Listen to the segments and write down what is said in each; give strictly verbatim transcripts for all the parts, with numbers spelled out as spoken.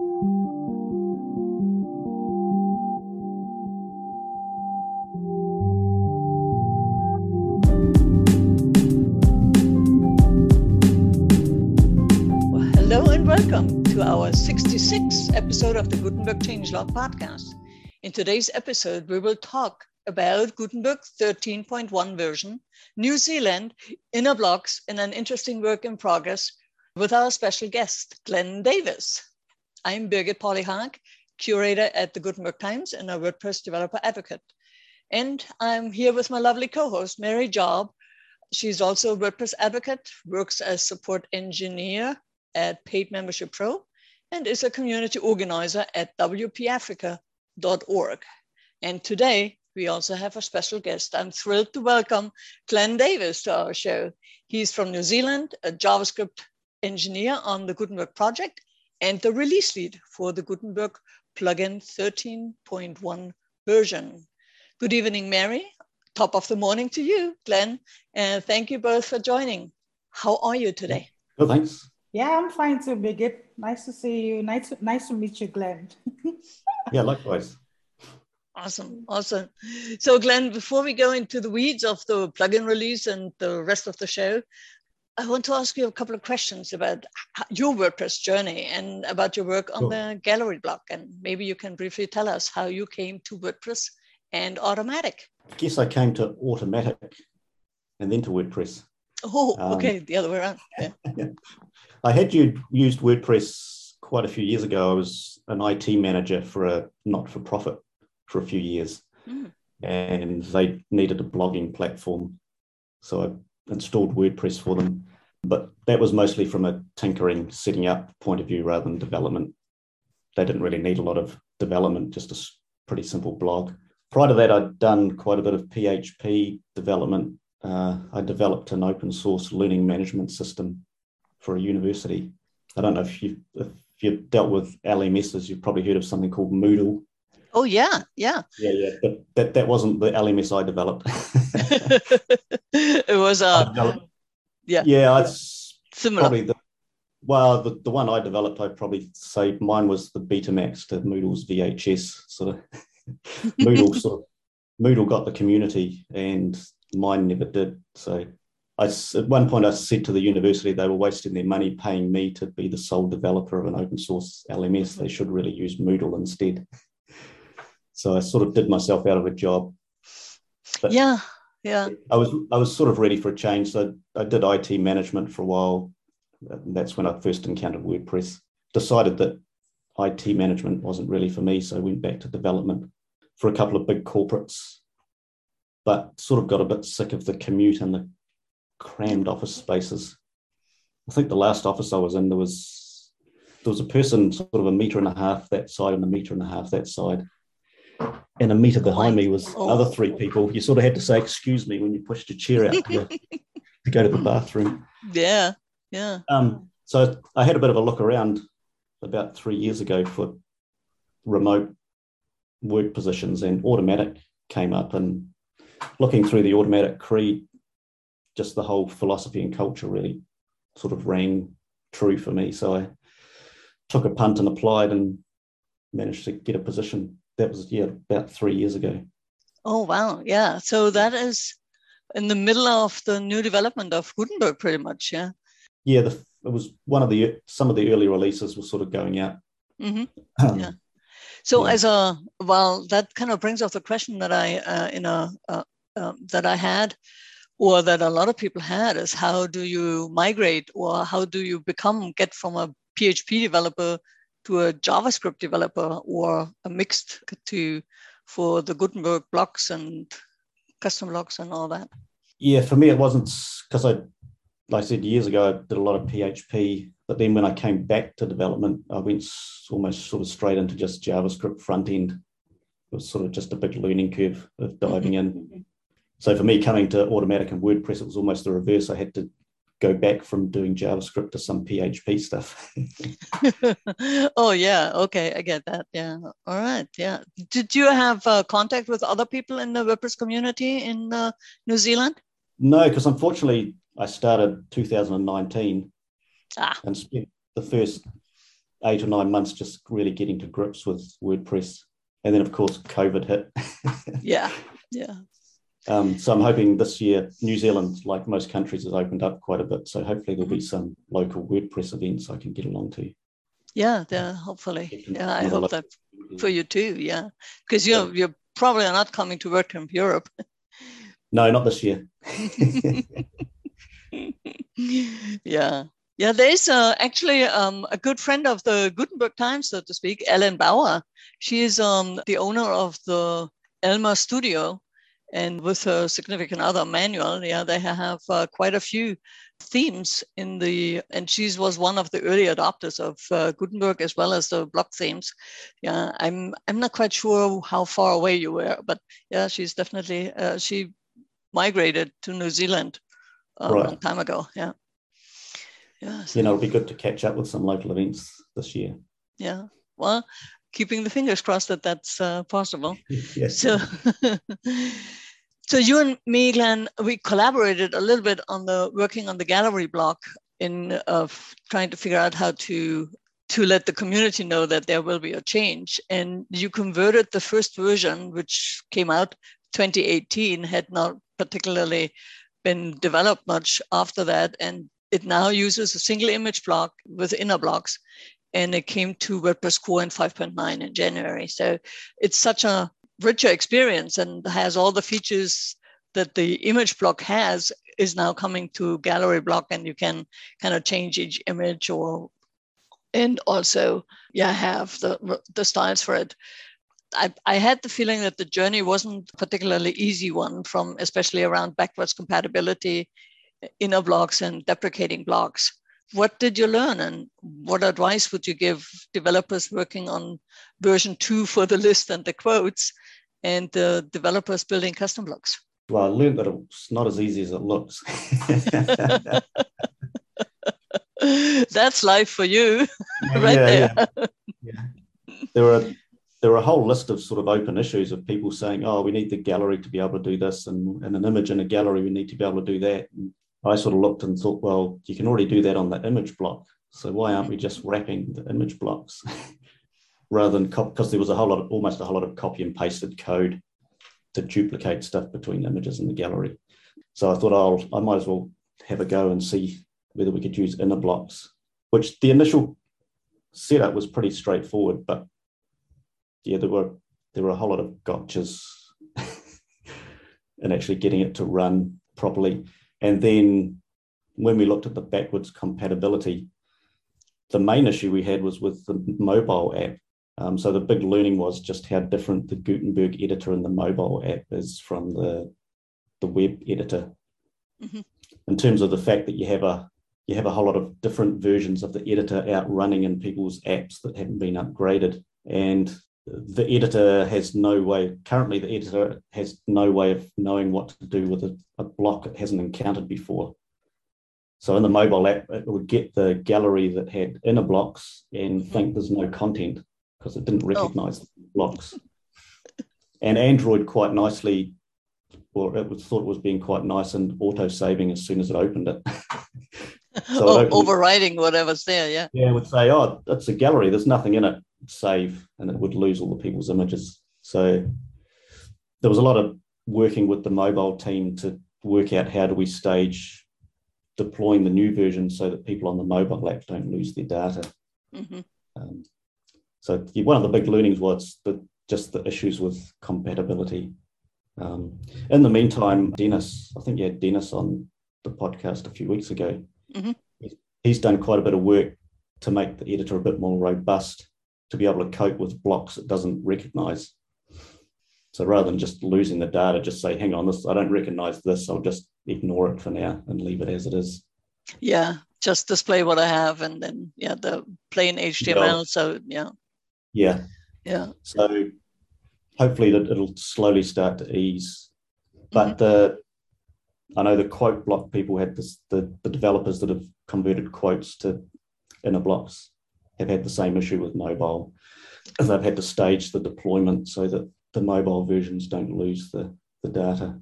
Hello and welcome to our sixty-sixth episode of the Gutenberg Changelog podcast. In today's episode, we will talk about Gutenberg thirteen point one version, New Zealand, inner blocks, and an interesting work in progress with our special guest, Glenn Davis. I'm Birgit Pauli-Haag, curator at the Gutenberg Times and a WordPress developer advocate. And I'm here with my lovely co-host, Mary Job. She's also a WordPress advocate, works as support engineer at Paid Membership Pro, and is a community organizer at w p africa dot org. And today, we also have a special guest. I'm thrilled to welcome Glenn Davis to our show. He's from New Zealand, a JavaScript engineer on the Gutenberg project, and the release lead for the Gutenberg plugin thirteen point one version. Good evening, Mary. Top of the morning to you, Glenn. And thank you both for joining. How are you today? Well, thanks. Yeah, I'm fine too, Birgit. Nice to see you. Nice to, nice to meet you, Glenn. Yeah, likewise. Awesome, awesome. So Glenn, before we go into the weeds of the plugin release and the rest of the show, I want to ask you a couple of questions about your WordPress journey and about your work on Sure. the gallery block. And maybe you can briefly tell us how you came to WordPress and Automattic. I guess I came to Automattic and then to WordPress. Oh, Um, okay, the other way around. Yeah. I had u- used WordPress quite a few years ago. I was an I T manager for a not-for-profit for a few years, Mm. and they needed a blogging platform. So I installed WordPress for them. But that was mostly from a tinkering, setting up point of view rather than development. They didn't really need a lot of development, just a s- pretty simple blog. Prior to that, I'd done quite a bit of P H P development. Uh, I developed an open source learning management system for a university. I don't know if you've, if you've dealt with L M Ss, you've probably heard of something called Moodle. Oh, yeah, yeah. Yeah, yeah, but that, that wasn't the L M S I developed. It was, I uh, developed, yeah, yeah, it's similar. probably the, well, the, the one I developed, I'd probably say mine was the Betamax to Moodle's V H S. Sort of Moodle sort of, Moodle got the community and mine never did. So I, at one point I said to the university they were wasting their money paying me to be the sole developer of an open source L M S. They should really use Moodle instead. So I sort of did myself out of a job. But Yeah, yeah. I was I was sort of ready for a change. So I did I T management for a while. And that's when I first encountered WordPress. Decided that I T management wasn't really for me, so I went back to development for a couple of big corporates, but sort of got a bit sick of the commute and the crammed office spaces. I think the last office I was in, there was there was a person sort of a metre and a half that side and a metre and a half that side. And a metre behind me was Oh. other three people. You sort of had to say, excuse me, when you pushed your chair out to, to go to the bathroom. Yeah, yeah. Um, so I had a bit of a look around about three years ago for remote work positions, and Automattic came up, and looking through the Automattic creed, just the whole philosophy and culture really sort of rang true for me. So I took a punt and applied and managed to get a position. That was, yeah, about three years ago. Oh, wow. Yeah. So that is in the middle of the new development of Gutenberg, pretty much. Yeah. Yeah, the, it was one of the, some of the early releases were sort of going out. Mm-hmm. Um, Yeah. So yeah. as a, well, that kind of brings up the question that I, uh, in a, uh, uh, that I had, or that a lot of people had, is how do you migrate, or how do you become, get from a P H P developer to a JavaScript developer, or a mixed to, for the Gutenberg blocks and custom blocks and all that? Yeah, for me, it wasn't, because I, like I said, years ago, I did a lot of P H P, but then when I came back to development, I went almost sort of straight into just JavaScript front end. It was sort of just a big learning curve of diving Mm-hmm. in. So for me, coming to Automattic and WordPress, it was almost the reverse. I had to go back from doing JavaScript to some P H P stuff. Oh, yeah. Okay, I get that. Yeah. All right. Yeah. Did you have uh, contact with other people in the WordPress community in uh, New Zealand? No, because unfortunately, I started two thousand nineteen Ah. and spent the first eight or nine months just really getting to grips with WordPress. And then, of course, COVID hit. Yeah, yeah. Um, so I'm hoping this year, New Zealand, like most countries, has opened up quite a bit. So hopefully there'll be some local WordPress events I can get along to. Yeah, yeah, hopefully. Yeah, I hope that for you too. Yeah, because you're yeah. you're probably not coming to WordCamp Europe. No, not this year. yeah. Yeah, there's uh, actually um, a good friend of the Gutenberg Times, so to speak, Ellen Bauer. She is um, the owner of the Elmer Studio, and with her significant other, Manuel, yeah, they have uh, quite a few themes in the, and she was one of the early adopters of uh, Gutenberg as well as the block themes. Yeah, I'm I'm not quite sure how far away you were, but yeah, she's definitely, uh, she migrated to New Zealand uh, right. a long time ago, yeah. Yeah, so. You know, it'll be good to catch up with some local events this year. Yeah, well, keeping the fingers crossed that that's uh, possible. Yes. So, so you and me, Glenn, we collaborated a little bit on the working on the gallery block in of uh, trying to figure out how to to let the community know that there will be a change. And you converted the first version, which came out twenty eighteen, had not particularly been developed much after that, and it now uses a single image block with inner blocks, and it came to WordPress Core in five point nine in January. So it's such a richer experience and has all the features that the image block has is now coming to gallery block, and you can kind of change each image or, and also yeah, have the, the styles for it. I, I had the feeling that the journey wasn't a particularly easy one, from especially around backwards compatibility, inner blocks and deprecating blocks. What did you learn, and what advice would you give developers working on version two for the list and the quotes, and the developers building custom blocks? Well, I learned that it's not as easy as it looks. That's life for you, right yeah, there. Yeah. yeah. There were there were a whole list of sort of open issues of people saying, "Oh, we need the gallery to be able to do this, and, and an image in a gallery, we need to be able to do that." And I sort of looked and thought, well, you can already do that on the image block. So why aren't we just wrapping the image blocks rather than, because there was a whole lot of, almost a whole lot of copy and pasted code to duplicate stuff between images in the gallery. So I thought, oh, I might as well have a go and see whether we could use inner blocks, which the initial setup was pretty straightforward, but yeah, there were, there were a whole lot of gotchas in actually getting it to run properly. And then when we looked at the backwards compatibility, the main issue we had was with the mobile app. Um, so the big learning was just how different the Gutenberg editor in the mobile app is from the, the web editor. Mm-hmm. In terms of the fact that you have a you have a whole lot of different versions of the editor out running in people's apps that haven't been upgraded. And the editor has no way, currently the editor has no way of knowing what to do with a, a block it hasn't encountered before. So in the mobile app, it would get the gallery that had inner blocks and think there's no content because it didn't recognize oh. the blocks. And Android quite nicely, or it was thought it was being quite nice and auto-saving as soon as it opened it. So oh, it overriding whatever's there, yeah. Yeah, it would say, oh, it's a gallery, there's nothing in it. Save, and it would lose all the people's images. So there was a lot of working with the mobile team to work out how do we stage deploying the new version so that people on the mobile app don't lose their data. Mm-hmm. Um, so one of the big learnings was the, just the issues with compatibility. Um, in the meantime, Dennis, I think you had Dennis on the podcast a few weeks ago. Mm-hmm. He's done quite a bit of work to make the editor a bit more robust, to be able to cope with blocks it doesn't recognize. So rather than just losing the data, just say, hang on, this I don't recognize this, I'll just ignore it for now and leave it as it is. Yeah, just display what I have, and then, yeah, the plain H T M L, yeah. So, yeah. Yeah. Yeah. So hopefully that it'll slowly start to ease. But mm-hmm. the I know the quote block people had this, the, the developers that have converted quotes to inner blocks have had the same issue with mobile. They've had to stage the deployment so that the mobile versions don't lose the, the data.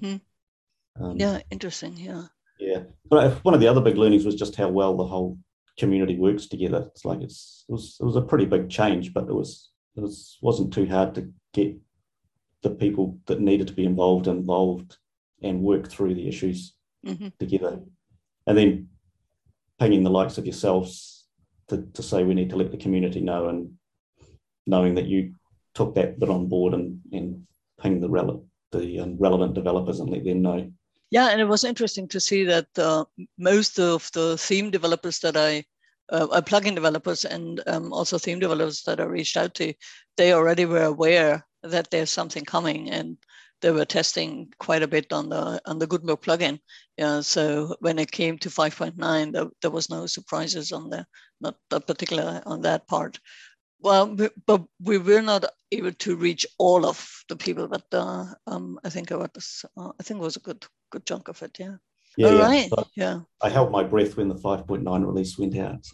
Mm-hmm. Um, yeah, interesting, yeah. Yeah, but one of the other big learnings was just how well the whole community works together. It's like it's it was it was a pretty big change, but it was it was wasn't too hard to get the people that needed to be involved involved and work through the issues mm-hmm. together. And then pinging the likes of yourselves to, to say we need to let the community know, and knowing that you took that bit on board and, and ping the, rele- the um, relevant developers and let them know. Yeah, and it was interesting to see that uh, most of the theme developers that I, uh, uh, plugin developers and um, also theme developers that I reached out to, they already were aware that there's something coming, and they were testing quite a bit on the on the Gutenberg plugin. Yeah, so when it came to five point nine, there, there was no surprises on the not that particular on that part. Well, but we were not able to reach all of the people, but uh, um, I think I was uh, I think it was a good good chunk of it. Yeah. Yeah, all yeah. right. So yeah. I held my breath when the five point nine release went out.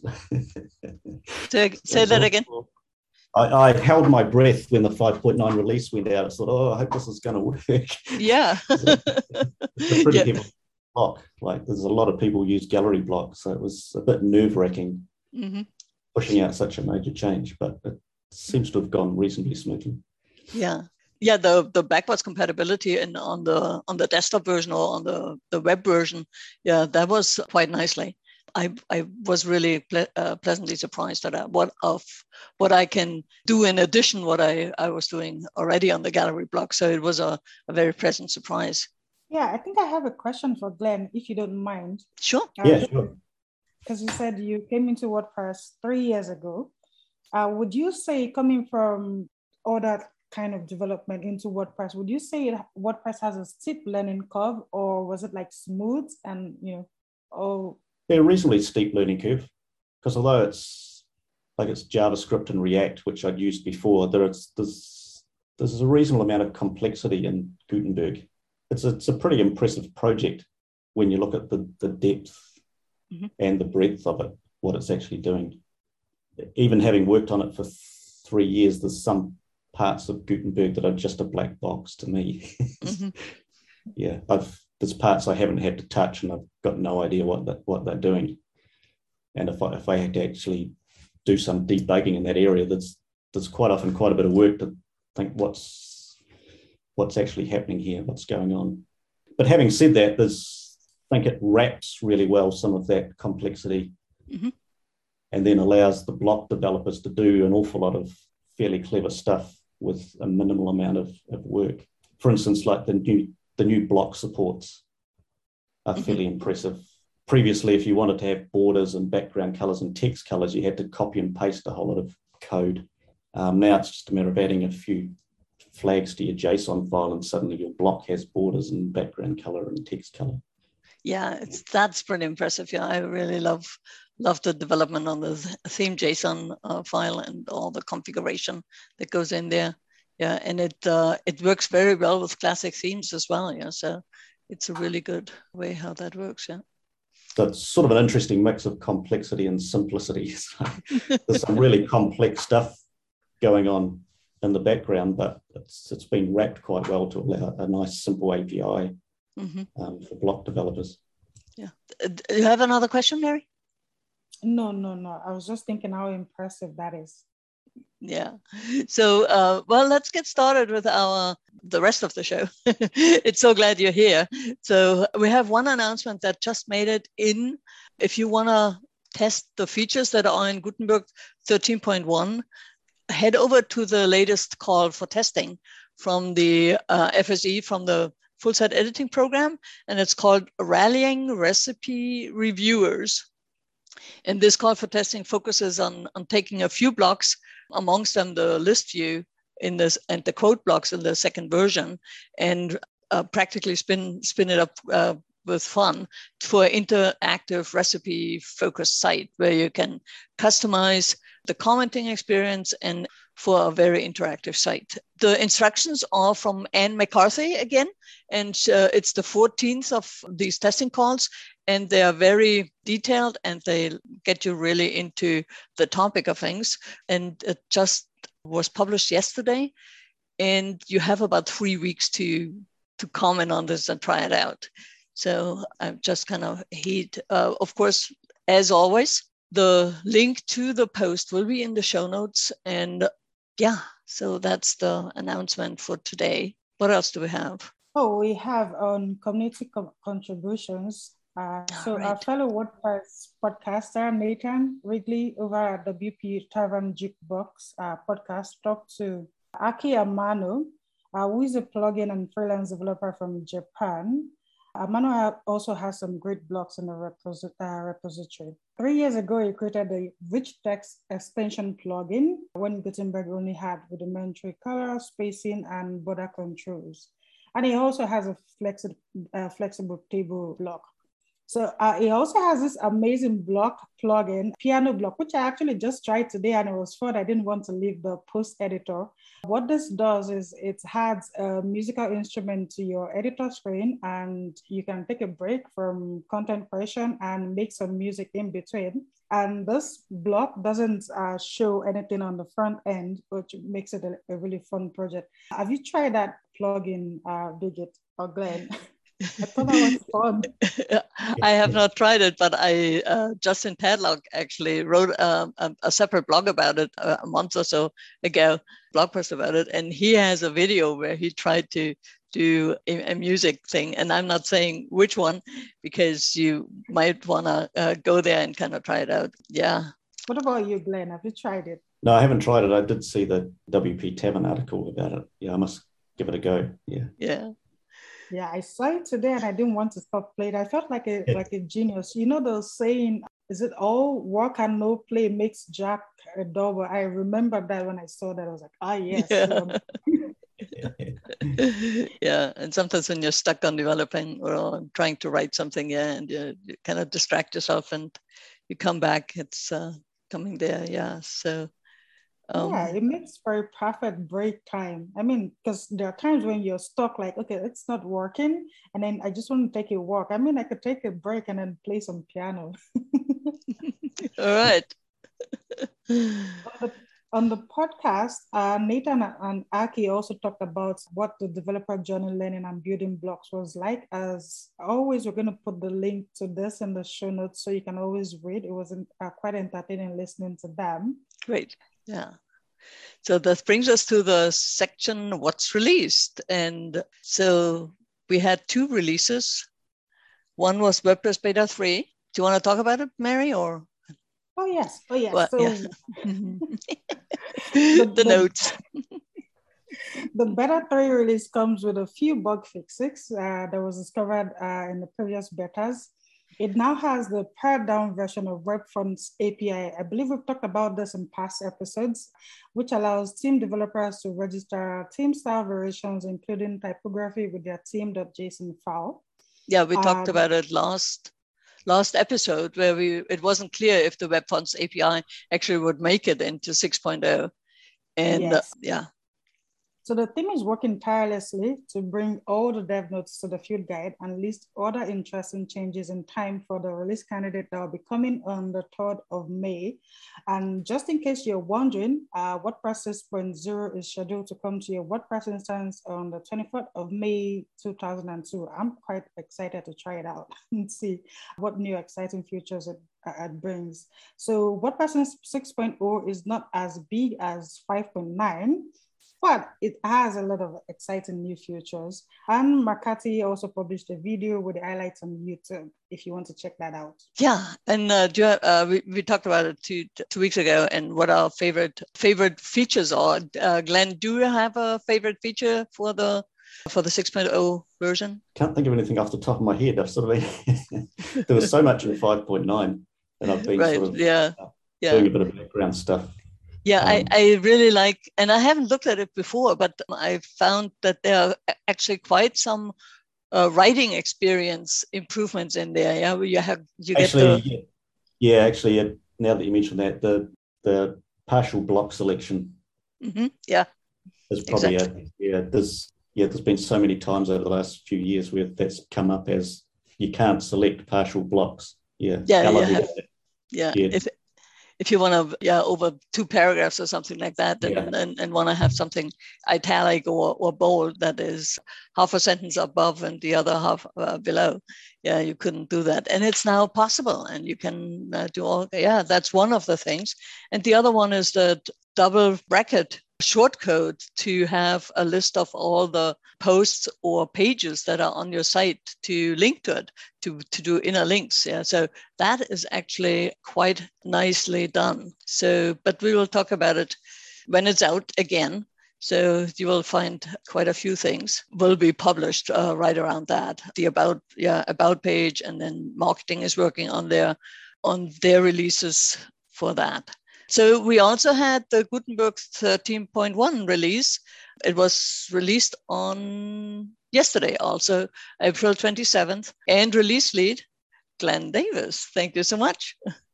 say say that again. I, I held my breath when the five point nine release went out. I thought, oh, I hope this is going to work. Yeah. It's a pretty yeah. heavy block. Like, there's a lot of people use gallery block, so it was a bit nerve-wracking mm-hmm. pushing out such a major change, but it seems to have gone reasonably smoothly. Yeah. Yeah, the, the backwards compatibility and on the on the desktop version or on the, the web version, yeah, that was quite nicely. I, I was really ple- uh, pleasantly surprised at uh, what of what I can do in addition what I, I was doing already on the gallery block. So it was a, a very pleasant surprise. Yeah, I think I have a question for Glenn, if you don't mind. Sure. Uh, yeah, sure. Because you said you came into WordPress three years ago. Uh, would you say, coming from all that kind of development into WordPress, would you say WordPress has a steep learning curve, or was it like smooth and, you know, oh, Yeah, a reasonably steep learning curve, because although it's like it's JavaScript and React, which I'd used before, there's there's there's a reasonable amount of complexity in Gutenberg. It's a, it's a pretty impressive project when you look at the, the depth mm-hmm. and the breadth of it, what it's actually doing. Even having worked on it for three years, there's some parts of Gutenberg that are just a black box to me. Mm-hmm. yeah, I've there's parts I haven't had to touch, and I've got no idea what that what they're doing. And if I if I had to actually do some debugging in that area, there's there's quite often quite a bit of work to think what's what's actually happening here, what's going on. But having said that, there's I think it wraps really well some of that complexity, mm-hmm. and then allows the block developers to do an awful lot of fairly clever stuff with a minimal amount of, of work. For instance, like the new the new block supports are mm-hmm. fairly impressive. Previously, if you wanted to have borders and background colors and text colors, you had to copy and paste a whole lot of code. Um, now it's just a matter of adding a few flags to your JSON file, and suddenly your block has borders and background color and text color. Yeah, it's that's pretty impressive. Yeah, I really love love the development on the theme JSON uh, file and all the configuration that goes in there. Yeah, and it uh, it works very well with classic themes as well. Yeah, so it's a really good way how that works. Yeah. So it's sort of an interesting mix of complexity and simplicity. So there's some really complex stuff going on in the background, but it's it's been wrapped quite well to allow a nice simple A P I mm-hmm. um, for block developers. Yeah. Do you have another question, Mary? No, no, no. I was just thinking how impressive that is. Yeah. So, uh, well, let's get started with our the rest of the show. It's so glad you're here. So we have one announcement that just made it in. If you want to test the features that are in Gutenberg thirteen point one, head over to the latest call for testing from the uh, F S E, from the Full Site Editing Program, and it's called Rallying Recipe Reviewers. And this call for testing focuses on, on taking a few blocks, amongst them the list view in this and the quote blocks in the second version, and uh, practically spin spin it up uh, with fun for an interactive recipe focused site where you can customize the commenting experience and for a very interactive site. The instructions are from Anne McCarthy again, and uh, it's the fourteenth of these testing calls, and they are very detailed and they get you really into the topic of things. And it just was published yesterday, and you have about three weeks to, to comment on this and try it out. So I'm just kind of heat, uh, of course, as always, the link to the post will be in the show notes. And yeah, so that's the announcement for today. What else do we have? Oh, we have on um, community co- contributions. Uh, so right. Our fellow WordPress podcaster, Nathan Wrigley, over at W P Tavern Jukebox uh, podcast, talked to Aki Amano, uh, who is a plugin and freelance developer from Japan. Amano also has some great blogs in the reposit- uh, repository. Three years ago, he created a rich text extension plugin when Gutenberg only had rudimentary color, spacing, and border controls. And he also has a flexi- uh, flexible table block. So uh, he also has this amazing block plugin, Piano Block, which I actually just tried today and it was fun. I didn't want to leave the post editor. What this does is it adds a musical instrument to your editor screen and you can take a break from content creation and make some music in between. And this block doesn't uh, show anything on the front end, which makes it a, a really fun project. Have you tried that plugin, uh, Bridget or Glenn? I thought that was fun. I have not tried it, but I uh, Justin Padlock actually wrote um, a, a separate blog about it a month or so ago, blog post about it, and he has a video where he tried to do a, a music thing, and I'm not saying which one because you might want to uh, go there and kind of try it out. Yeah. What about you, Glenn? Have you tried it? No, I haven't tried it. I did see the W P Tavern article about it. Yeah, I must give it a go. Yeah. Yeah. Yeah, I saw it today and I didn't want to stop playing. I felt like a like a genius. You know the saying, is it all work and no play makes Jack a double? I remember that when I saw that. I was like, ah, yes. Yeah. Um, yeah, and sometimes when you're stuck on developing or trying to write something, yeah, and you, you kind of distract yourself and you come back, it's uh, coming there, yeah. So Um, yeah, it makes for a perfect break time. I mean, because there are times when you're stuck, like, okay, it's not working, and then I just want to take a walk. I mean, I could take a break and then play some piano. All right. on, the, on the podcast, uh, Nathan and Aki also talked about what the developer journey learning and building blocks was like. As always, we're going to put the link to this in the show notes so you can always read. It was uh, quite entertaining listening to them. Great. Yeah. So that brings us to the section, what's released. And so we had two releases. One was WordPress Beta three. Do you want to talk about it, Mary, or? Oh, yes. Oh, yes. Well, so yeah. the, the, the notes. The Beta three release comes with a few bug fixes uh, that was discovered uh, in the previous betas. It now has the pared down version of WebFont's A P I. I believe we've talked about this in past episodes, which allows team developers to register team style variations, including typography with their team.json file. Yeah, we um, talked about it last last episode where we it wasn't clear if the WebFont's A P I actually would make it into six point oh. And yes. uh, yeah. So the team is working tirelessly to bring all the dev notes to the field guide and list other interesting changes in time for the release candidate that will be coming on the third of May. And just in case you're wondering, uh, WordPress six point oh is scheduled to come to your WordPress instance on the twenty-fourth of May two thousand two. I'm quite excited to try it out and see what new exciting features it, uh, it brings. So WordPress six point oh is not as big as five point nine, but it has a lot of exciting new features. And Makati also published a video with the highlights on YouTube if you want to check that out. Yeah, and uh, do you, uh, we, we talked about it two, two weeks ago and what our favorite favorite features are. Uh, Glenn, do you have a favorite feature for the for the six point oh version? Can't think of anything off the top of my head. I've sort of been, there was so much in five point nine and I've been right, sort of yeah, uh, yeah. doing a bit of background stuff. Yeah, um, I, I really like, and I haven't looked at it before, but I found that there are actually quite some uh, writing experience improvements in there. Yeah, where you have you actually, get the yeah, yeah, actually, yeah, now that you mentioned that, the the partial block selection, mm-hmm, yeah, is probably exactly. a, yeah. There's yeah, there's been so many times over the last few years where that's come up as you can't select partial blocks. Yeah, yeah, you have, yeah. yeah. If, if you want to, yeah, over two paragraphs or something like that, and, Yeah. and, and want to have something italic or, or bold that is half a sentence above and the other half uh, below. Yeah, you couldn't do that. And it's now possible, and you can uh, do all, yeah, that's one of the things. And the other one is the double bracket shortcode to have a list of all the posts or pages that are on your site to link to it, to, to do inner links. Yeah, so that is actually quite nicely done. So, but we will talk about it when it's out again. So you will find quite a few things will be published uh, right around that. The about, yeah, about page, and then marketing is working on their on their releases for that. So we also had the Gutenberg thirteen point one release. It was released on yesterday, also April twenty-seventh, and release lead, Glenn Davis. Thank you so much.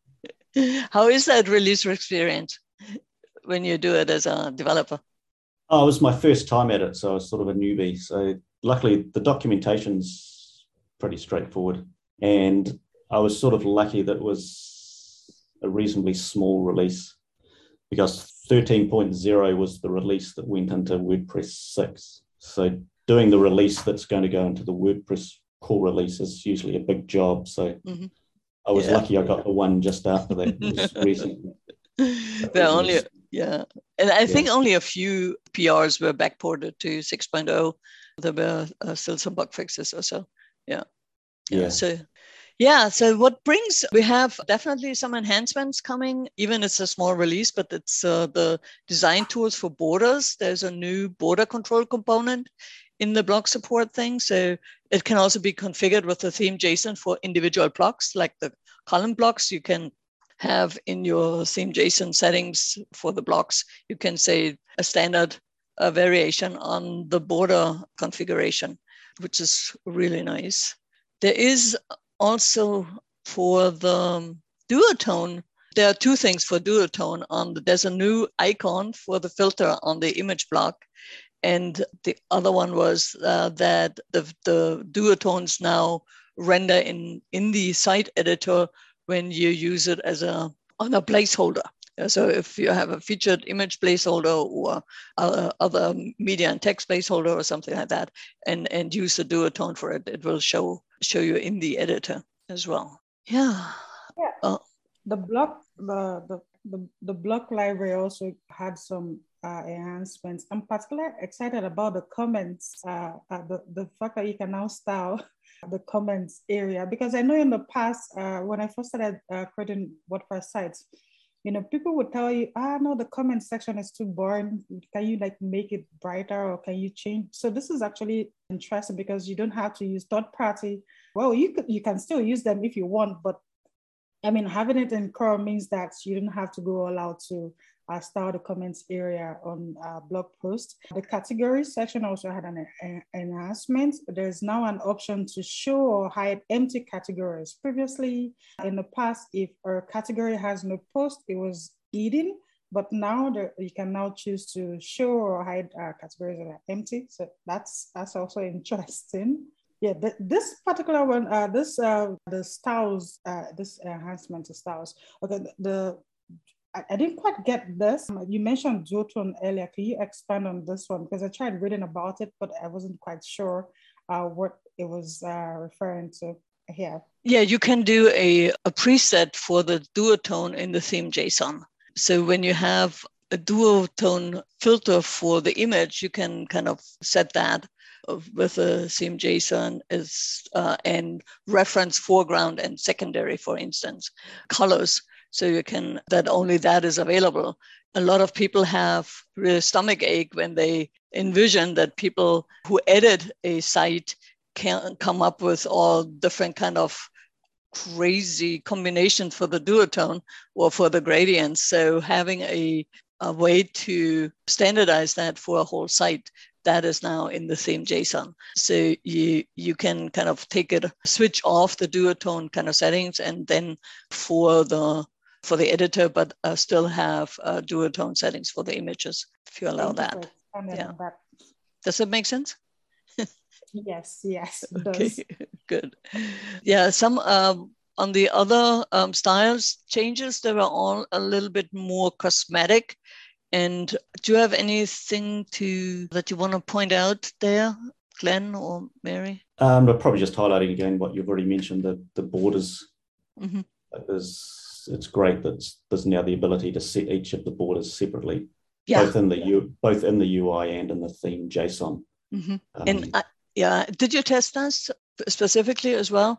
How is that release experience when you do it as a developer? Oh, it was my first time at it, so I was sort of a newbie. So luckily the documentation's pretty straightforward, and I was sort of lucky that it was a reasonably small release, because thirteen point oh was the release that went into WordPress six. So doing the release that's going to go into the WordPress core release is usually a big job. So mm-hmm. I was yeah. lucky I got the one just after that. It was recent. There only, yeah. And I yeah. think only a few P Rs were backported to six point oh. There were uh, still some bug fixes or so. Yeah. Yeah. yeah. So Yeah, so what brings, we have definitely some enhancements coming, even it's a small release, but it's uh, the design tools for borders. There's a new border control component in the block support thing. So it can also be configured with the theme JSON for individual blocks, like the column blocks you can have in your theme JSON settings for the blocks. You can say a standard uh, variation on the border configuration, which is really nice. There is also for the duotone, there are two things for duotone. On the, there's a new icon for the filter on the image block, and the other one was uh, that the the duotones now render in in the site editor when you use it as a on a placeholder. So if you have a featured image placeholder or uh, other media and text placeholder or something like that, and, and use the duotone for it, it will show show you in the editor as well. Yeah. Yeah. Uh, the block the, the the the block library also had some uh, enhancements. I'm particularly excited about the comments. Uh, uh, the the fact that you can now style the comments area, because I know in the past uh, when I first started uh, creating WordPress sites, you know, people would tell you, ah, no, the comment section is too boring. Can you like make it brighter, or can you change? So this is actually interesting because you don't have to use third party. Well, you could, you can still use them if you want, but I mean, having it in core means that you don't have to go all out to uh, style the comments area on uh, blog posts. The category section also had an, an enhancement. There's now an option to show or hide empty categories. Previously, in the past, if a category has no post, it was hidden. But now there, you can now choose to show or hide uh, categories that are empty. So that's that's also interesting. Yeah, the, this particular one, uh, this uh, the styles, uh, this enhancement to styles. Okay, the, the I, I didn't quite get this. You mentioned duotone earlier. Can you expand on this one? Because I tried reading about it, but I wasn't quite sure uh, what it was uh, referring to here. Yeah, you can do a, a preset for the duotone in the theme JSON. So when you have a duotone filter for the image, you can kind of set that with a theme JSON is uh, and reference foreground and secondary, for instance, colors. So you can, that only that is available. A lot of people have real stomach ache when they envision that people who edit a site can come up with all different kind of crazy combinations for the duotone or for the gradients. So having a, a way to standardize that for a whole site, that is now in the theme JSON. So you you can kind of take it, switch off the duotone kind of settings, and then for the for the editor, but uh, still have uh, duotone settings for the images, if you allow Thank that. You yeah. That. Does it make sense? Yes, yes. Okay, good. Yeah, some um, on the other um, styles changes, they were all a little bit more cosmetic. And do you have anything to that you want to point out there, Glenn or Mary? Um, but probably just highlighting again what you've already mentioned, the, the borders. Mm-hmm. Is, it's great that there's now the ability to set each of the borders separately, yeah. both in the U, both in the U I and in the theme JSON. Mm-hmm. Um, and I, yeah, did you test that specifically as well?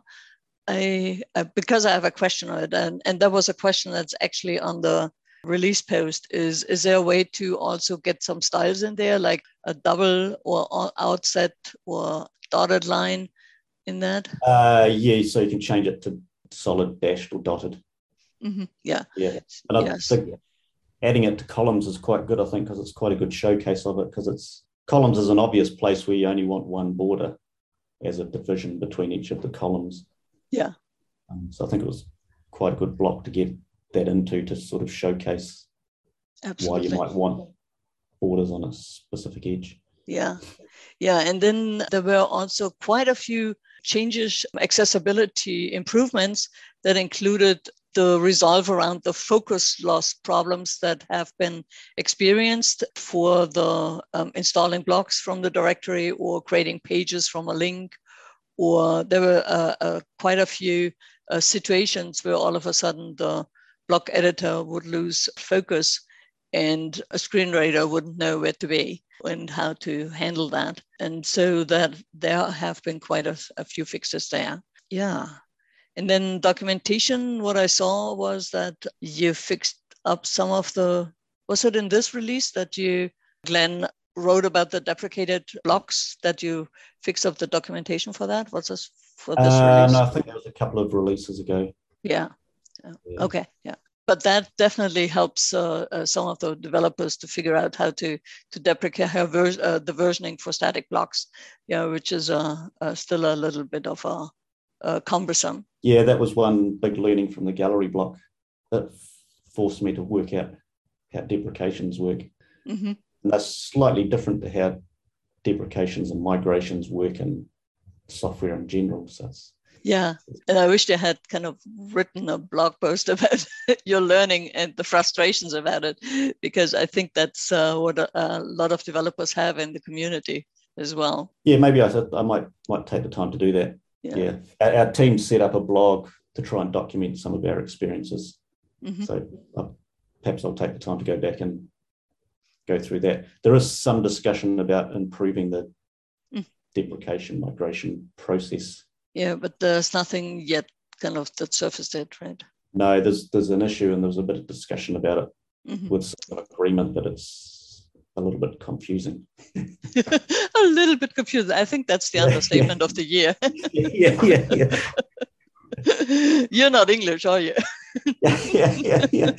I uh, because I have a question on it, and, and that was a question that's actually on the release post. Is is there a way to also get some styles in there, like a double or outset or dotted line in that? Uh, yeah, so you can change it to solid, dashed, or dotted. Mm-hmm. Yeah. Yeah. And yes. I think adding it to columns is quite good, I think, because it's quite a good showcase of it, because it's columns is an obvious place where you only want one border as a division between each of the columns. Yeah. Um, so I think it was quite a good block to get that into, to sort of showcase Absolutely. why you might want borders on a specific edge. Yeah. Yeah. And then there were also quite a few changes, accessibility improvements that included the resolve around the focus loss problems that have been experienced for the um, installing blocks from the directory or creating pages from a link. Or there were uh, uh, quite a few uh, situations where all of a sudden the block editor would lose focus and a screen reader wouldn't know where to be and how to handle that. And so that there have been quite a, a few fixes there. Yeah. And then documentation, what I saw was that you fixed up some of the, was it in this release that you, Glenn, wrote about the deprecated blocks, that you fixed up the documentation for that? What's this for this uh, release? No, I think that was a couple of releases ago. Yeah. yeah. yeah. Okay. Yeah. But that definitely helps uh, uh, some of the developers to figure out how to to deprecate how ver- uh, the versioning for static blocks, yeah, which is uh, uh, still a little bit of a uh, cumbersome. Yeah, that was one big learning from the gallery block that forced me to work out how deprecations work. Mm-hmm. And that's slightly different to how deprecations and migrations work in software in general. So it's, yeah, and I wish they had kind of written a blog post about your learning and the frustrations about it, because I think that's uh, what a, a lot of developers have in the community as well. Yeah, maybe I, I might might take the time to do that. Yeah, yeah. Our, our team set up a blog to try and document some of our experiences. Mm-hmm. So uh, perhaps I'll take the time to go back and go through that. There is some discussion about improving the mm. deprecation migration process. Yeah, but there's nothing yet kind of that surfaced it, right? No, there's there's an issue, and there was a bit of discussion about it mm-hmm. with some agreement that it's a little bit confusing. A little bit confusing. I think that's the understatement yeah. of the year. yeah, yeah, yeah. You're not English, are you? yeah, yeah, yeah, yeah.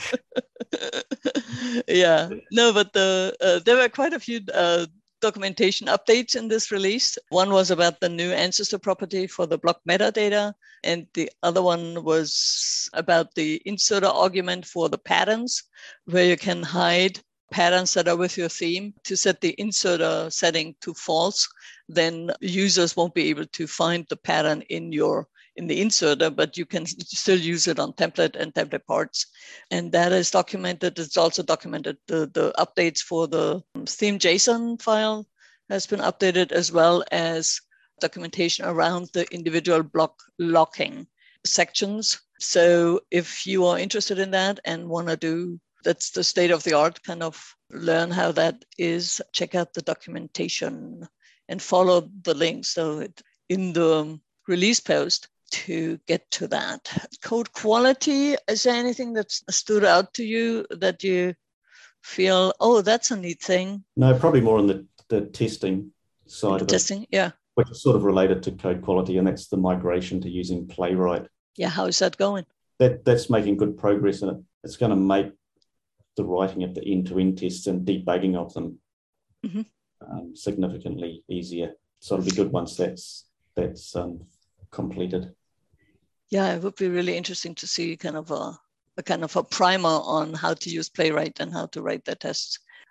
yeah. No, but the uh, there were quite a few uh, documentation updates in this release. One was about the new ancestor property for the block metadata, and the other one was about the inserter argument for the patterns, where you can hide patterns that are with your theme. To set the inserter setting to false, then users won't be able to find the pattern in your in the inserter, but you can still use it on template and template parts. And that is documented. It's also documented. The, the updates for the theme JSON file has been updated, as well as documentation around the individual block locking sections. So if you are interested in that and want to do, that's the state of the art, kind of learn how that is, check out the documentation and follow the links. So it, in the release post, to get to that. Code quality, is there anything that stood out to you that you feel, oh, that's a neat thing? No, probably more on the, the testing side the of testing, it. yeah. Which is sort of related to code quality, and that's the migration to using Playwright. Yeah, how is that going? That That's making good progress, and it, it's going to make the writing of the end-to-end tests and debugging of them mm-hmm. um, significantly easier. So it'll be good once that's, that's um, completed. Yeah, it would be really interesting to see kind of a, a kind of a primer on how to use Playwright and how to write the tests.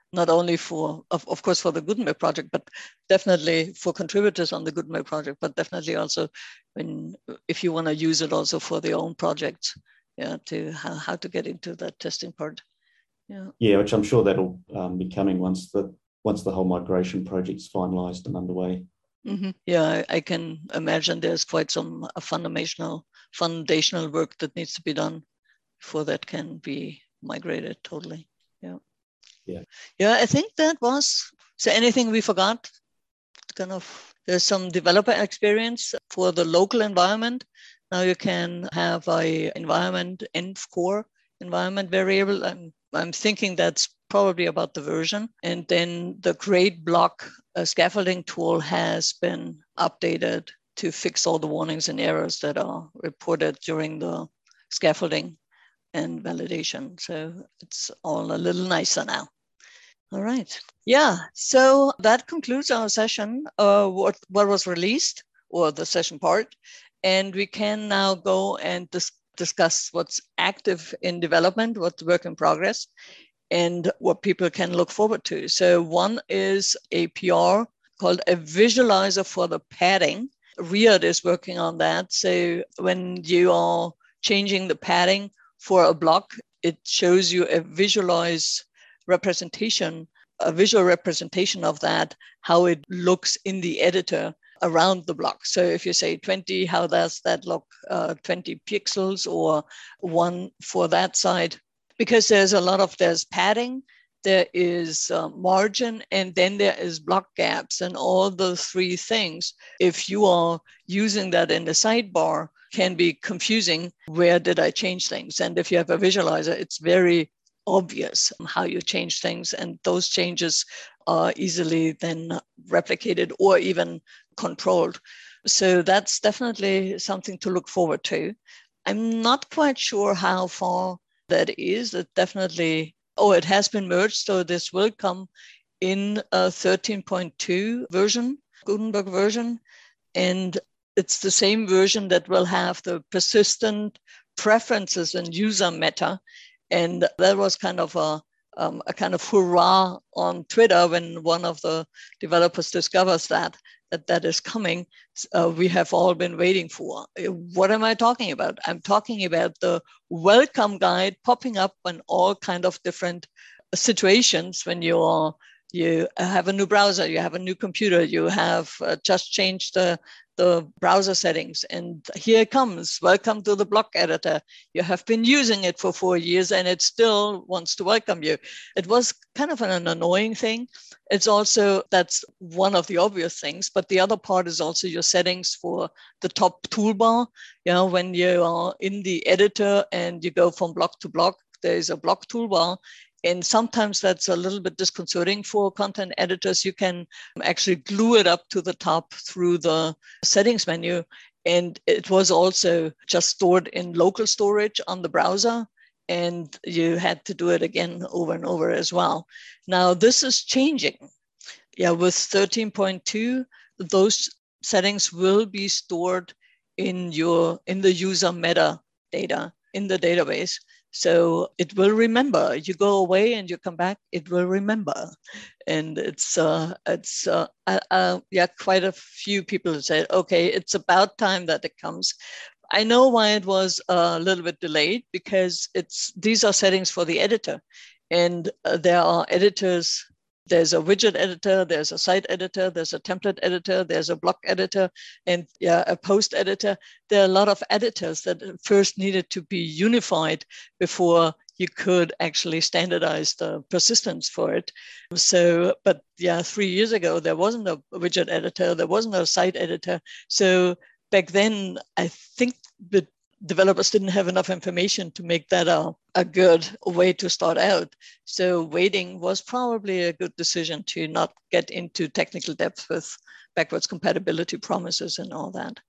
not only for, of, of course, for the Gutenberg project, but definitely for contributors on the Gutenberg project, but definitely also when, if you want to use it also for their own projects, yeah, to how, how to get into that testing part. Yeah. Yeah, which I'm sure that'll um, be coming once the once the whole migration project's finalized and underway. Mm-hmm. Yeah, I, I can imagine there's quite some uh, foundational foundational work that needs to be done before that can be migrated totally. Yeah. Yeah. Yeah, I think that was, so anything we forgot? Kind of, there's some developer experience for the local environment. Now you can have a environment env core environment variable. I'm, I'm thinking that's probably about the version. And then the grade block uh, scaffolding tool has been updated to fix all the warnings and errors that are reported during the scaffolding and validation. So it's all a little nicer now. All right. Yeah. So that concludes our session, uh, what, what was released, or the session part. And we can now go and dis- discuss what's active in development, what's work in progress, and what people can look forward to. So one is a P R called a visualizer for the padding. Riyadh is working on that. So when you are changing the padding for a block, it shows you a visualize representation, a visual representation of that, how it looks in the editor around the block. So if you say twenty, how does that look? Uh, twenty pixels or one for that side? Because there's a lot of, there's padding, there is uh, margin, and then there is block gaps, and all those three things, if you are using that in the sidebar, can be confusing. Where did I change things? And if you have a visualizer, it's very obvious how you change things, and those changes are easily then replicated or even controlled. So that's definitely something to look forward to. I'm not quite sure how far that is. It definitely, oh, it has been merged, so this will come in a thirteen point two version, Gutenberg version, and it's the same version that will have the persistent preferences and user meta. And that was kind of a, um, a kind of hurrah on Twitter when one of the developers discovers that, that that is coming. Uh, we have all been waiting for. What am I talking about? I'm talking about the welcome guide popping up in all kind of different situations when you are, you have a new browser, you have a new computer, you have uh, just changed the the browser settings, and here it comes. Welcome to the block editor. You have been using it for four years and it still wants to welcome you. It was kind of an annoying thing. It's also, that's one of the obvious things, but the other part is also your settings for the top toolbar. You know, when you are in the editor and you go from block to block, there's a block toolbar. And sometimes that's a little bit disconcerting for content editors. You can actually glue it up to the top through the settings menu. And it was also just stored in local storage on the browser. And you had to do it again over and over as well. Now this is changing. Yeah, with thirteen point two, those settings will be stored in your, in the user metadata in the database. So it will remember. You go away and you come back, it will remember. And it's, uh, it's uh, uh, uh, yeah, quite a few people said, okay, it's about time that it comes. I know why it was a little bit delayed, because it's, these are settings for the editor. And uh, there are editors. There's a widget editor, there's a site editor, there's a template editor, there's a block editor, and yeah, a post editor. There are a lot of editors that first needed to be unified before you could actually standardize the persistence for it. So, but yeah, three years ago, there wasn't a widget editor, there wasn't a site editor. So back then, I think the developers didn't have enough information to make that a, a good way to start out. So waiting was probably a good decision to not get into technical depth with backwards compatibility promises and all that.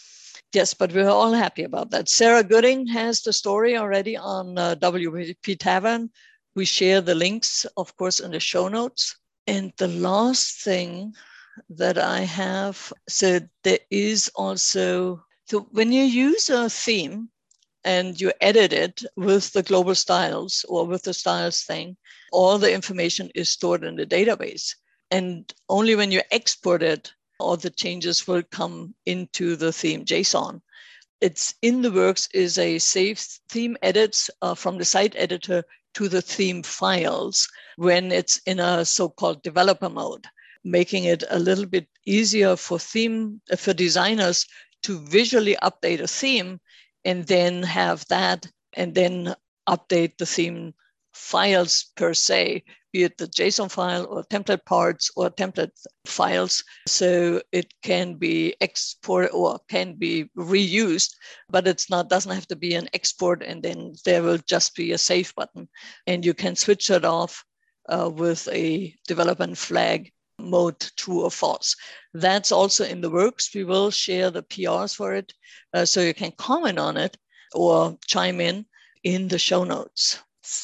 Yes, but we're all happy about that. Sarah Gooding has the story already on uh, W P Tavern. We share the links, of course, in the show notes. And the last thing that I have, so there is also, so when you use a theme and you edit it with the global styles or with the styles thing, all the information is stored in the database. And only when you export it, all the changes will come into the theme JSON. It's in the works is a save theme edits uh, from the site editor to the theme files when it's in a so-called developer mode, making it a little bit easier for theme for designers to visually update a theme and then have that and then update the theme files per se, be it the JSON file or template parts or template files. So it can be exported or can be reused, but it's not doesn't have to be an export and then there will just be a save button. And you can switch it off uh, with a development flag mode true or false. That's also in the works. We will share the P Rs for it uh, so you can comment on it or chime in in the show notes.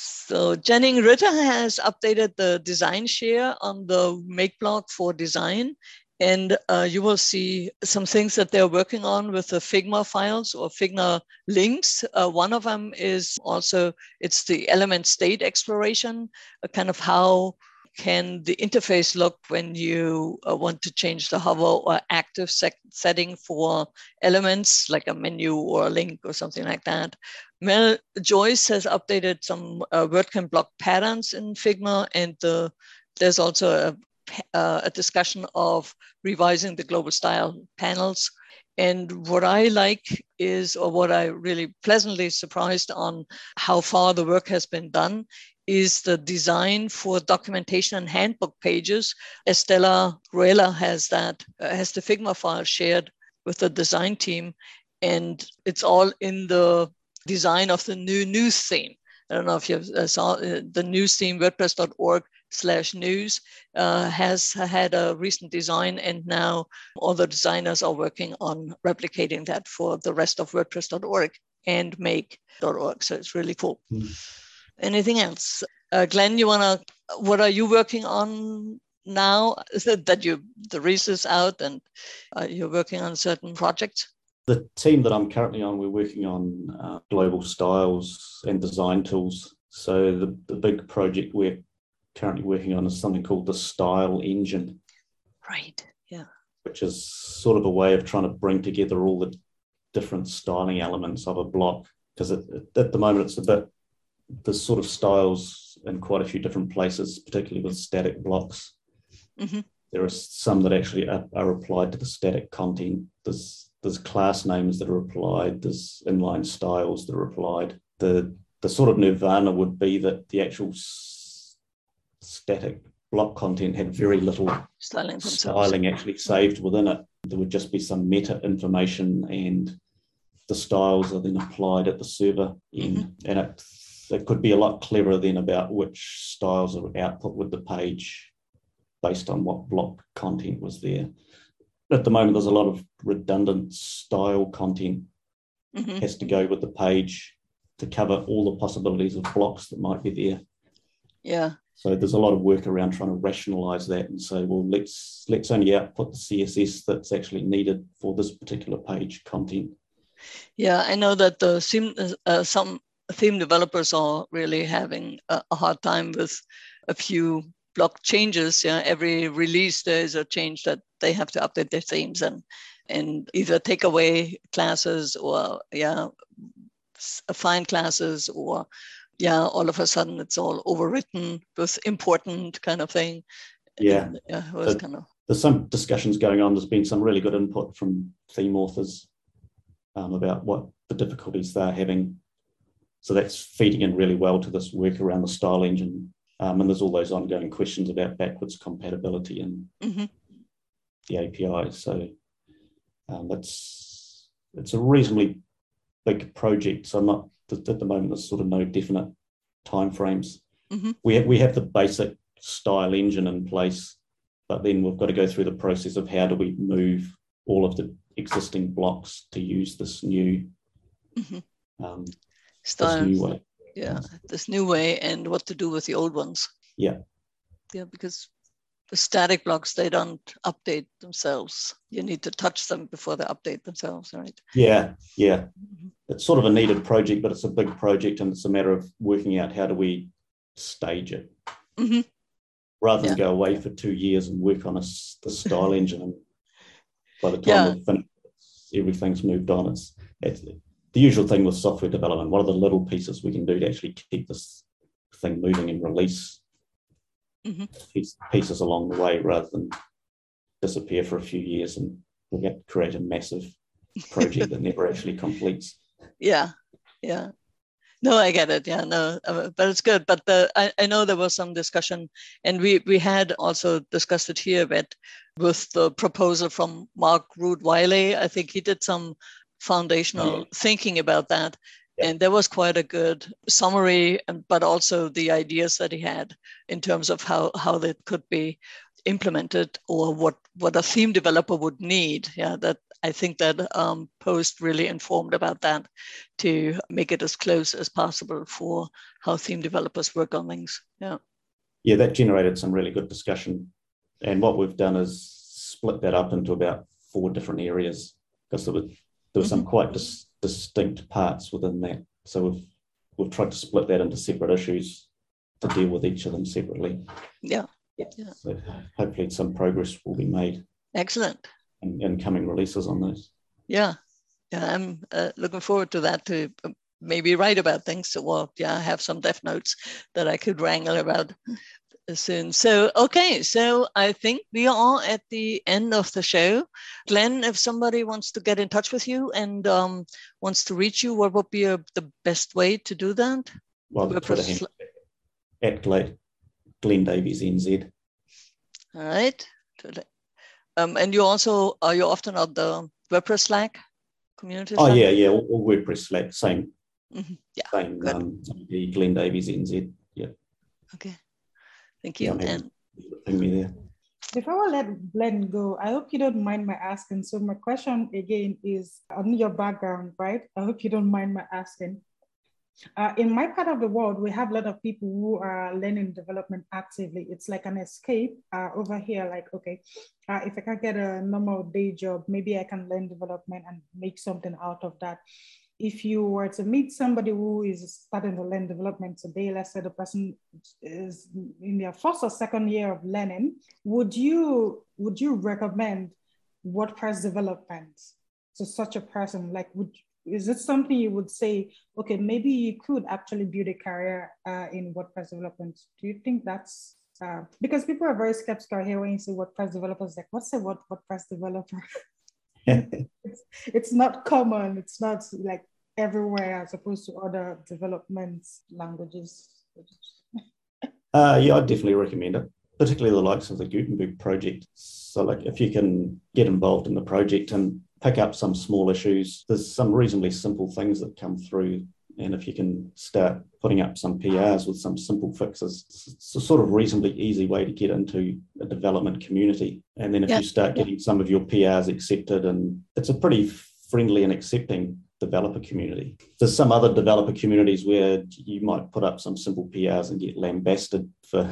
So Jenning Ritter has updated the design share on the Make blog for design. And uh, you will see some things that they're working on with the Figma files or Figma links. Uh, one of them is also, it's the element state exploration, uh, kind of how can the interface look when you uh, want to change the hover or active sec- setting for elements like a menu or a link or something like that. Mel Joyce has updated some uh, WordCamp block patterns in Figma, and uh, there's also a, uh, a discussion of revising the global style panels. And what I like is, or what I really pleasantly surprised on how far the work has been done, is the design for documentation and handbook pages. Estella Gruela has that, uh, has the Figma file shared with the design team, and it's all in the design of the new news theme. I don't know if you uh, saw uh, the news theme, WordPress.org slash news uh, has had a recent design, and now all the designers are working on replicating that for the rest of WordPress dot org and make dot org. So it's really cool. Mm. Anything else? Uh, Glenn, you wanna, what are you working on now? Is it that you, the Reese is out and uh, you're working on certain projects? The team that I'm currently on, we're working on uh, global styles and design tools. So the, the big project we're currently working on is something called the Style Engine. Right, yeah. Which is sort of a way of trying to bring together all the different styling elements of a block. Because at the moment, it's a bit, there's sort of styles in quite a few different places, particularly with static blocks. Mm-hmm. There are some that actually are, are applied to the static content. There's There's class names that are applied. There's inline styles that are applied. The the sort of nirvana would be that the actual s- static block content had very little styling, styling actually saved within it. There would just be some meta information, and the styles are then applied at the server end. Mm-hmm. And it, it could be a lot cleverer then about which styles are output with the page based on what block content was there. At the moment, there's a lot of redundant style content mm-hmm. has to go with the page to cover all the possibilities of blocks that might be there. Yeah. So there's a lot of work around trying to rationalize that and say, well, let's let's only output the C S S that's actually needed for this particular page content. Yeah, I know that the theme, uh, some theme developers are really having a, a hard time with a few block changes. Yeah, every release there is a change that they have to update their themes and and either take away classes or yeah, find classes, or yeah, all of a sudden it's all overwritten with important kind of thing. Yeah, and, yeah, it was so kind of. There's some discussions going on. There's been some really good input from theme authors um, about what the difficulties they're having. So that's feeding in really well to this work around the style engine. Um, and there's all those ongoing questions about backwards compatibility and mm-hmm. the A P Is. So um, that's it's a reasonably big project. So I'm not at the moment. There's sort of no definite timeframes. Mm-hmm. We have we have the basic style engine in place, but then we've got to go through the process of how do we move all of the existing blocks to use this new mm-hmm. um, style. This new way. Yeah, this new way, and what to do with the old ones. Yeah. Yeah, because the static blocks, they don't update themselves. You need to touch them before they update themselves, right? Yeah, yeah. Mm-hmm. It's sort of a needed project, but it's a big project, and it's a matter of working out how do we stage it. Mm-hmm. Rather than yeah. go away for two years and work on a, the style engine. And by the time yeah. we've finished, everything's moved on. It's, it's the usual thing with software development. What are the little pieces we can do to actually keep this thing moving and release mm-hmm. piece, pieces along the way, rather than disappear for a few years and we'll get to create a massive project that never actually completes. Yeah, yeah. No, I get it. Yeah, no, uh, but it's good. But the I, I know there was some discussion, and we we had also discussed it here a bit with the proposal from Mark Root-Wiley. I think he did some foundational oh, yeah. thinking about that, yeah. and there was quite a good summary, but also the ideas that he had in terms of how how that could be implemented, or what what a theme developer would need. Yeah, that I think that um, post really informed about that to make it as close as possible for how theme developers work on things. Yeah. Yeah, that generated some really good discussion. And what we've done is split that up into about four different areas, because there were, there were mm-hmm. some quite dis- distinct parts within that. So we've we've tried to split that into separate issues to deal with each of them separately. Yeah. Yeah. So hopefully some progress will be made. Excellent. In, in coming releases on those. Yeah, yeah, I'm uh, looking forward to that, to maybe write about things, or yeah, have some dev notes that I could wrangle about soon. So, okay, so I think we are at the end of the show. Glenn, if somebody wants to get in touch with you and um, wants to reach you, what would be a, the best way to do that? Well, the Twitter handle at Glenn Davies N Z. All right. Um, and you also, are you often on the WordPress Slack community? Oh, Slack? yeah, yeah, all, all WordPress Slack, same. Mm-hmm. Yeah, same, um, the Glenn Davies N Z, yeah. Okay, thank you. Yeah, and bring me there. Before I let Glenn go, I hope you don't mind my asking. So my question again is on your background, right? I hope you don't mind my asking. Uh, in my part of the world, we have a lot of people who are learning development actively. It's like an escape uh, over here. Like, okay, uh, if I can get a normal day job, maybe I can learn development and make something out of that. If you were to meet somebody who is starting to learn development today, let's say the person is in their first or second year of learning, would you would you recommend WordPress development to such a person? Like, would Is it something you would say, okay, maybe you could actually build a career uh, in WordPress development? Do you think that's, uh, because people are very skeptical here when you say WordPress developers, like, what's a what, WordPress developer? it's, it's not common. It's not like everywhere as opposed to other development languages. uh, yeah, I'd definitely recommend it, particularly the likes of the Gutenberg project. So like if you can get involved in the project and pick up some small issues, there's some reasonably simple things that come through. And if you can start putting up some P Rs with some simple fixes, it's a sort of reasonably easy way to get into a development community. And then if yeah. you start getting some of your P Rs accepted, and it's a pretty friendly and accepting developer community. There's some other developer communities where you might put up some simple P Rs and get lambasted for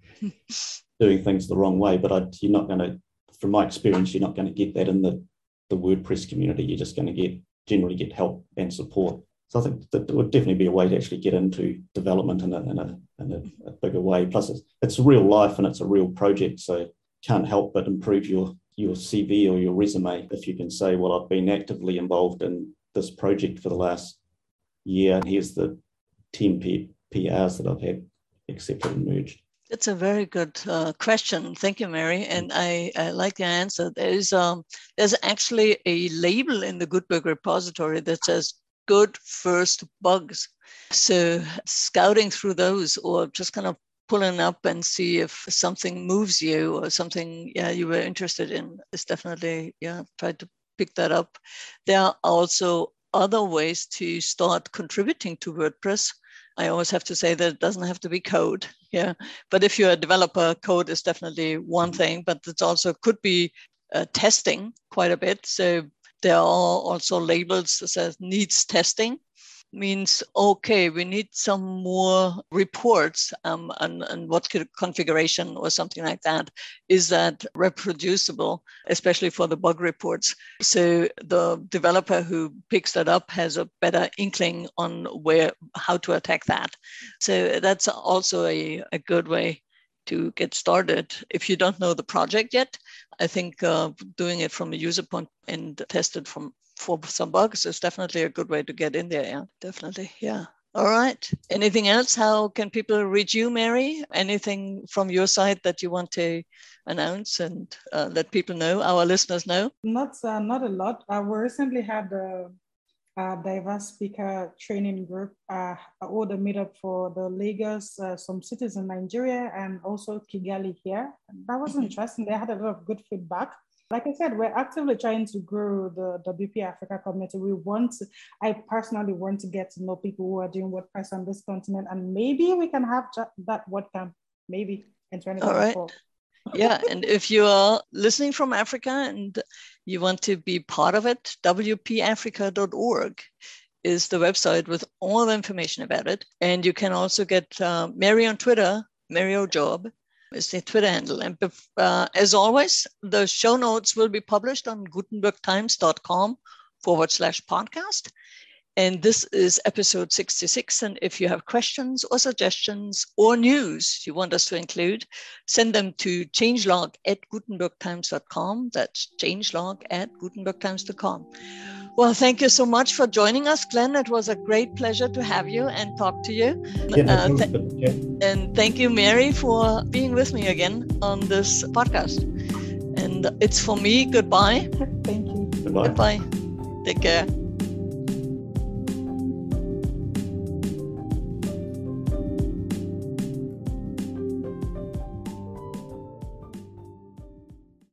doing things the wrong way. But I, you're not going to, from my experience, you're not going to get that in the, the WordPress community. You're just going to get generally get help and support. So I think that there would definitely be a way to actually get into development in a, in a, in a, a bigger way. Plus, it's, it's real life and it's a real project, so can't help but improve your, your C V or your resume if you can say, well, I've been actively involved in this project for the last year, and here's the ten P Rs that I've had accepted and merged. That's a very good uh, question. Thank you, Mary. And I, I like the answer. There is um, there's actually a label in the Gutenberg repository that says good first bugs. So scouting through those, or just kind of pulling up and see if something moves you or something yeah, you were interested in, is definitely, yeah, try to pick that up. There are also other ways to start contributing to WordPress. I always have to say that it doesn't have to be code, yeah. But if you're a developer, code is definitely one thing, but it also could be uh, testing quite a bit. So there are also labels that says needs testing. means, okay, we need some more reports um, and, and what configuration or something like that. Is that reproducible, especially for the bug reports? So the developer who picks that up has a better inkling on where, how to attack that. So that's also a, a good way to get started. If you don't know the project yet, I think uh, doing it from a user point and test it from for some bugs is definitely a good way to get in there. Yeah, definitely. Yeah. All right. Anything else? How can people reach you, Mary? Anything from your side that you want to announce and uh, let people know, our listeners know? Not uh, not a lot. Uh, we recently had a, a diverse speaker training group, uh, or the meetup for the Lagos, uh, some cities in Nigeria, and also Kigali here. That was mm-hmm. interesting. They had a lot of good feedback. Like I said, we're actively trying to grow the W P Africa community. We want to, I personally want to get to know people who are doing WordPress on this continent, and maybe we can have that WordCamp, maybe in twenty twenty-four. All right. Yeah, and if you are listening from Africa and you want to be part of it, w p africa dot org is the website with all the information about it. And you can also get uh, Mary on Twitter, Mary O'Job is the Twitter handle. And uh, as always, the show notes will be published on gutenbergtimes.com forward slash podcast. And this is episode sixty-six. And if you have questions or suggestions or news you want us to include, send them to changelog at gutenbergtimes dot com. That's changelog at gutenbergtimes dot com. Well, thank you so much for joining us, Glenn. It was a great pleasure to have you and talk to you. Yeah, no, uh, th- yeah. And thank you, Mary, for being with me again on this podcast. And it's for me. Goodbye. Thank you. Goodbye. Goodbye. Take care.